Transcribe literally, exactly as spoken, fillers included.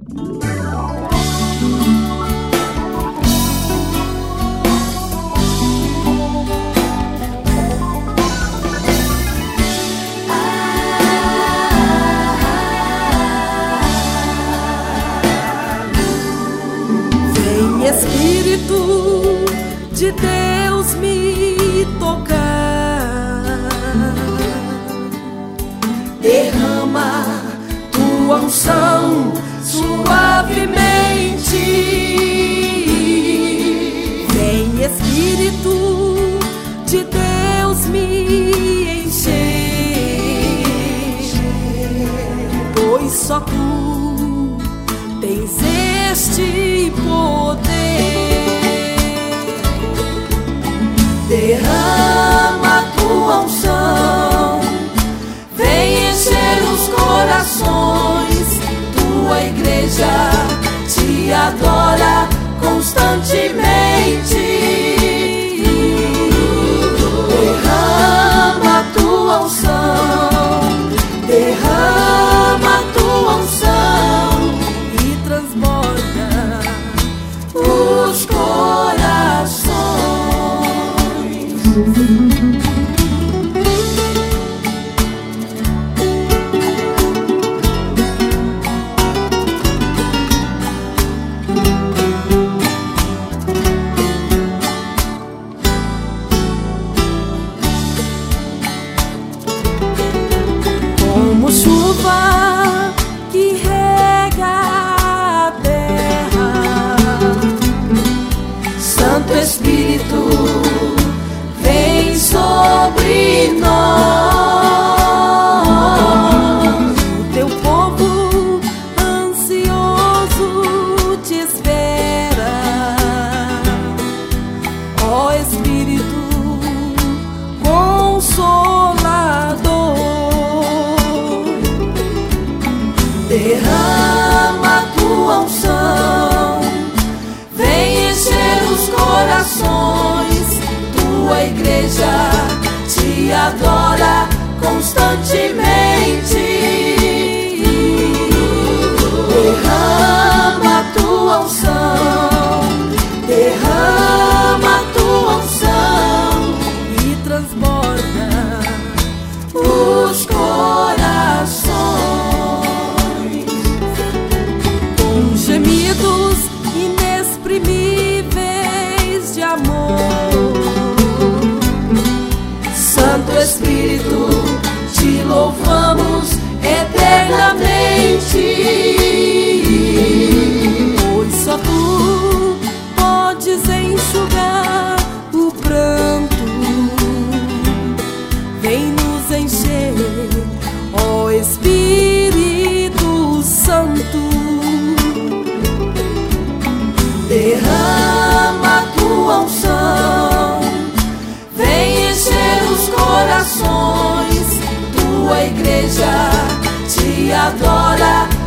Espírito de Deus me tocar, derrama tua unção suavemente. Vem Espírito de Deus me encher, pois só tu tens este poder. Derrama tua unção, vem encher os corações. Tua igreja te adora constantemente. Derrama tua unção, derrama tua unção e transborda os corações. Como chuva que rega a terra, Santo Espírito vem sobre nós. O teu povo ansioso te espera, ó Espírito Consolador. Derrama tua unção, vem encher os corações. Tua igreja te adora constantemente. Derrama tua unção, derrama tua unção e transborda os corações. Com gemidos inexprimíveis de amor, Santo Espírito, te louvamos eternamente, pois só tu podes enxugar o pranto. Vem nos encher, ó Espírito Santo. Derrama tua unção, vem encher os corações. Tua igreja te adora